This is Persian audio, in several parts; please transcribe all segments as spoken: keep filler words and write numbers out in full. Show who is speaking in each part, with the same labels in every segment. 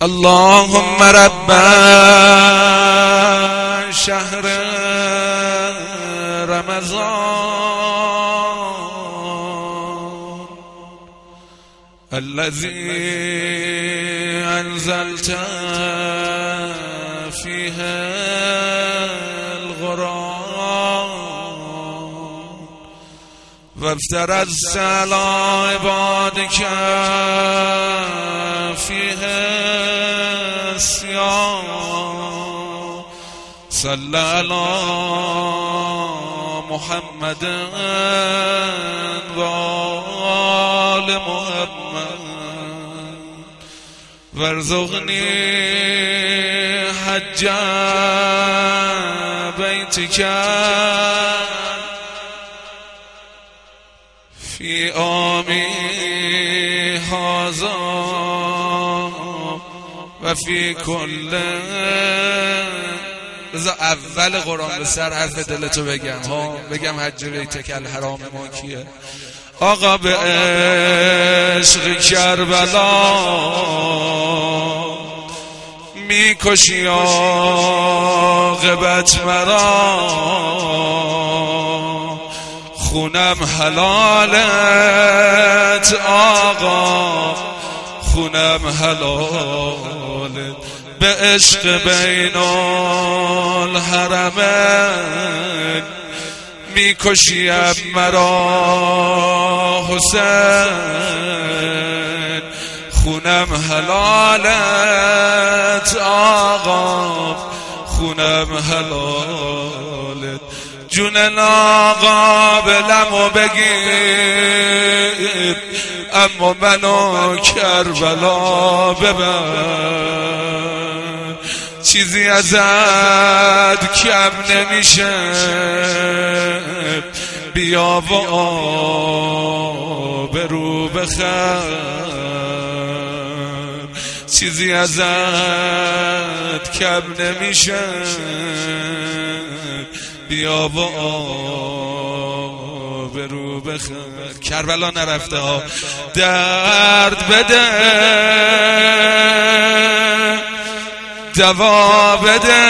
Speaker 1: اللهم رب شهر رمضان الذي أنزلت فيه القرآن وافترضت على عبادك فيه الصيام صل على محمد وآل محمد وارزقني حج بيتك في عامي هذا و فی کل. بذار اول قرآن به سر حرف دلتو بگم ها بگم حج بیتک الحرام ما کیه. آقا به عشق کربلا میکشی عاقبت مرا، خونم حلالت آقا خونم حلالت، به عشق بین الحرمین میکشیم مرا حسین، خونم حلالت آقا خونم حلالت. جون آقا به لمو بگیر اما منو کربلا ببر، چیزی ازت کم نمیشه بیا و آبرو بخر، چیزی ازت کم نمیشه بیا و آبرو بخر. کربلا نرفته ها، درد بده دوا بده،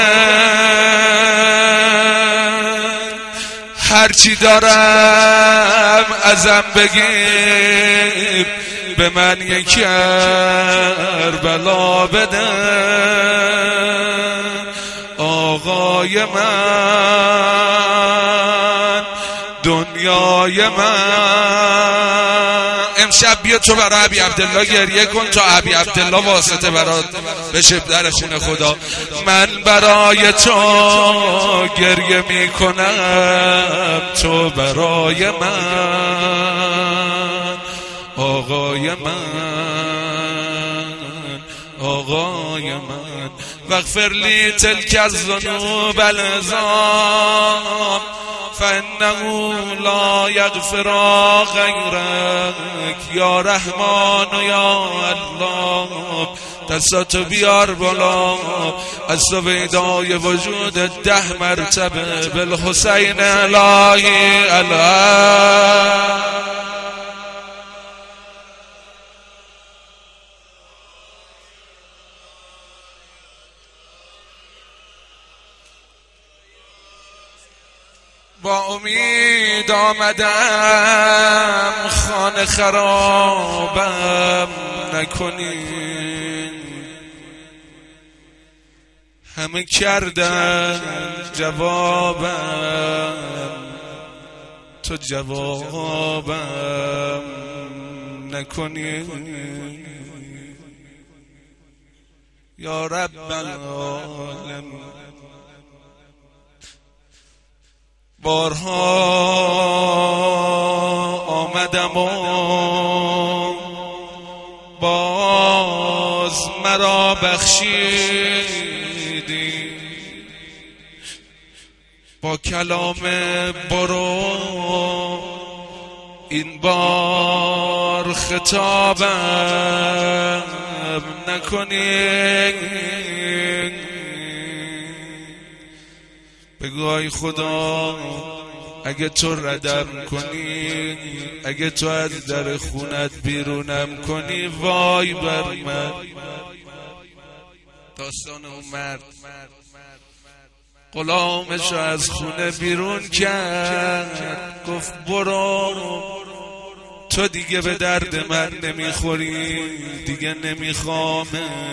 Speaker 1: هرچی دارم ازم بگیر به من یک کربلا بده. آقای من دنیای من، امشب بیا تو برای ابی عبدالله گریه کن تا ابی عبدالله واسطه برات بشه در خون خدا. من برای تو گریه میکنم تو برای من، آقای من آقای من. واغفر لی تلک الذنوب العظام فانه لا یغفر غیرک یا رحمان و یا الله. دستاتو بیار بالا از سویدای وجود ده مرتبه بالحسین الهی الهی. با امید آمدم خانه خرابم نکنین، همه کردن جوابم تو جوابم نکنین. یا رب العالمین بارها آمدم و باز مرا بخشیدی، با کلام برو این بار خطابم نکنی. بگو ای خدا اگه تو ردم کنی، اگه تو از در خونت بیرونم کنی، وای بر من داستان اون مرد غلامش رو از خونه بیرون کرد، گفت برو تو دیگه به درد من نمیخوری، دیگه نمیخوامت.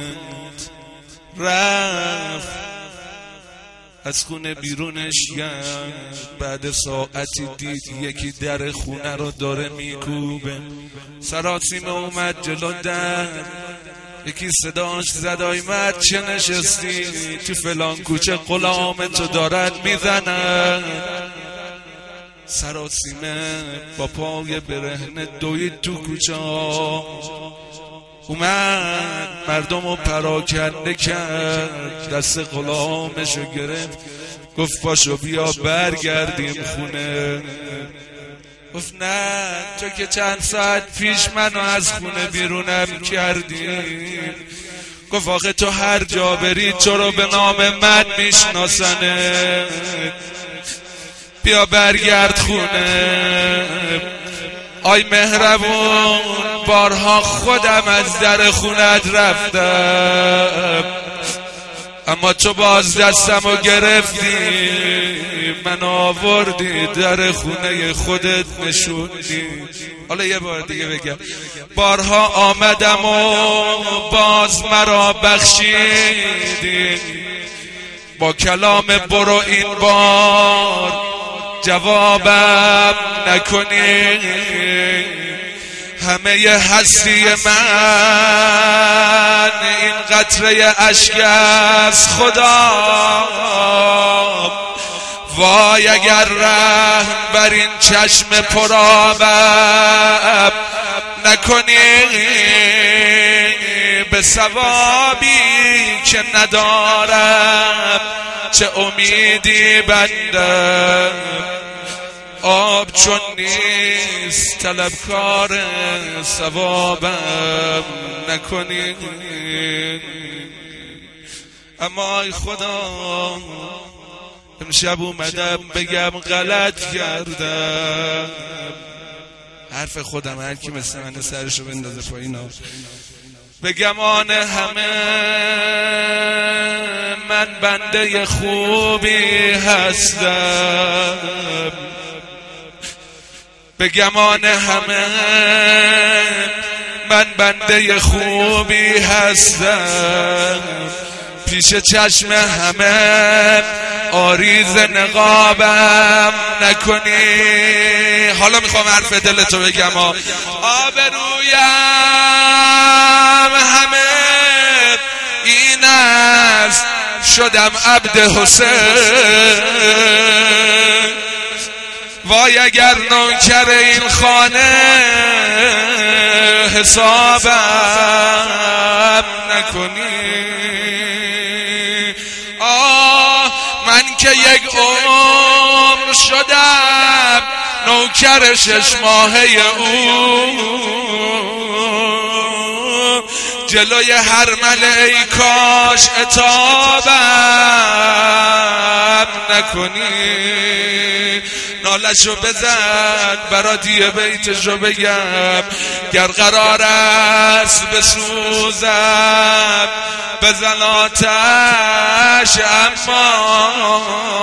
Speaker 1: رفت از خونه بیرونش کرد. بعد ساعتی دید یکی در خونه رو داره میکوبه. سراسیمه اومد جلو در، یکی صداش زد آی مرد چه نشستی تو فلان کوچه، غلامتو دارن میزنن. سراسیمه با پای برهنه دوید تو کوچه، اومد مردم رو پراکنده کرد، دست غلامشو گرفت گفت پاشو بیا برگردیم خونه. گفت نه تو که چند ساعت پیش منو از خونه بیرونم کردی. گفت آخه تو هر جا بری تو رو به نام من میشناسنه، بیا برگرد خونه. آی مهربون بارها خودم از در خونت رفتم، اما تو باز دستمو گرفتی من آوردی در خونه خودت نشوندی. حالا یه بار دیگه بگم، بارها آمدم و باز مرا بخشیدی، با کلام برو این بار جوابم نکنی. همه هستی من این قطره اشک از خدا، وای اگر رحم بر این چشم پرآبم نکنی. به ثوابی که ندارم چه امیدی بندم، آب چون نیست طلبکار ثوابم نکنی. اما ای خدا امشب اومدم بگم غلط کردم. حرف خودم، هر کی مثل من سرشو بندازه پایین بگم آن همه من بنده خوبی هستم، بگم آن همه من بنده خوبی هستم، پیش چشم همه آریز نقابم نکنی. حالا میخوام حرف دلتو بگم، آبرویم همه این است شدم عبد حسین، وای اگر نوکر این خانه حسابم نکنی. آه من که یک عمر شدم نوکر شش ماهه او، جلوی هر ملعی کاش عتابم نکنی. نالشو بزن برا دیه بیتشو بگم، گر قرار است بسوزم بزن آتش، اما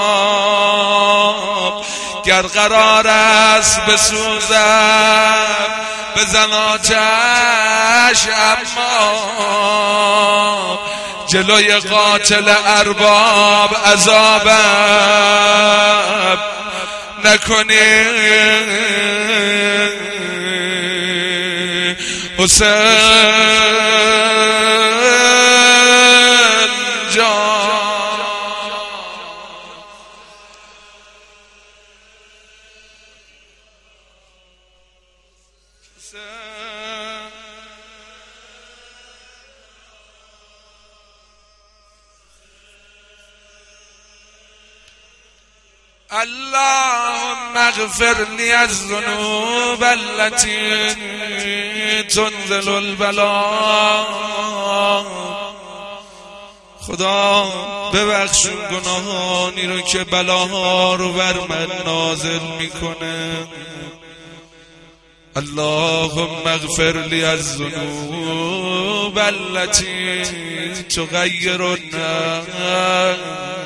Speaker 1: گر قرار است بسوزم بزن آتش، اما جلوی قاتل ارباب عذابم نکنی. حسین جان اللهم اغفر لي الذنوب التي تنزل البلاء. خدا ببخشون گناهانی رو که بلاها رو بر من نازل میکنه. اللهم اغفر لي الذنوب التي تغير النام.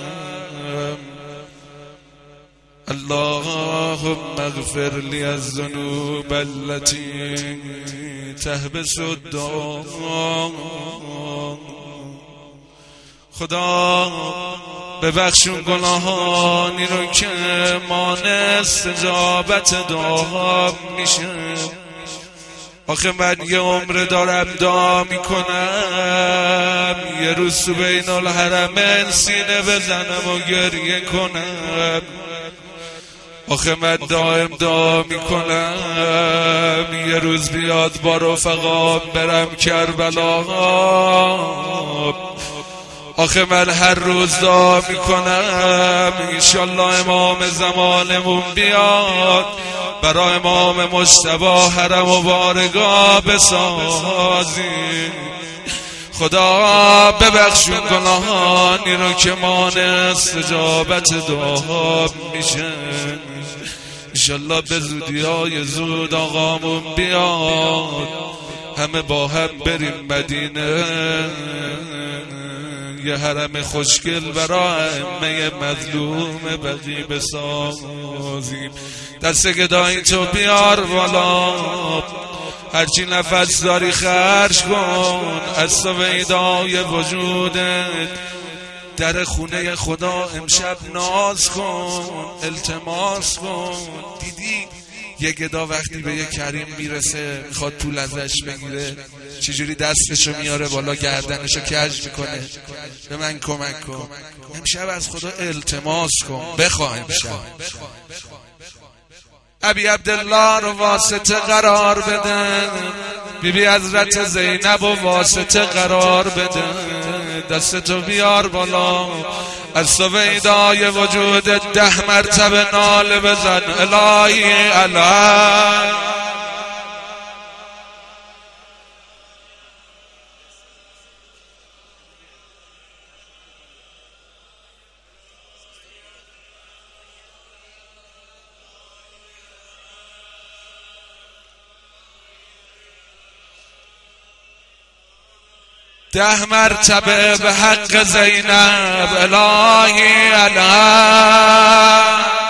Speaker 1: اللهم اغفر لي الذنوب التي تحبس الدعاء. خدا ببخشون گناهانی رو که مانع استجابت دعا میشه. آخه من یه عمر دارم دعا میکنم، یه روز تو بین الحرمین سینه بزنم و گریه کنم. آخه من دائم دعا میکنم یه روز بیاد با رفقام برم کربلا. آخه من هر روز دعا میکنم انشالله امام زمانمون بیاد برای امام مجتبی حرم و بارگاه بسازی. خدا ببخشون گناهانی رو که مانع استجابت دعا میشه. انشالله به زودی های زود آقامون بیاد، همه با هم بریم مدینه، یه حرم خوشگل برای ائمه مظلوم بقی بسازیم. دست گدایی تو بیار بالا، هرچی نفس داری خرج کن از سویدای وجودت. در خونه خدا امشب ناز کن، التماس کن. دیدی یه گدا وقتی به یه کریم میرسه میخواد پول ازش بگیره چجوری دستشو میاره بالا گردنشو کج میکنه، به من کمک کن. امشب از خدا التماس کن، بخواه امشب ابی عبدالله رو واسطه قرار بده، بی بی حضرت زینب و واسطه قرار بده. دستتو بیار بالا، از سویدای وجود ده مرتبه ناله بزن الهی الهی. ده مرتبه به حق زینب الهی الهی.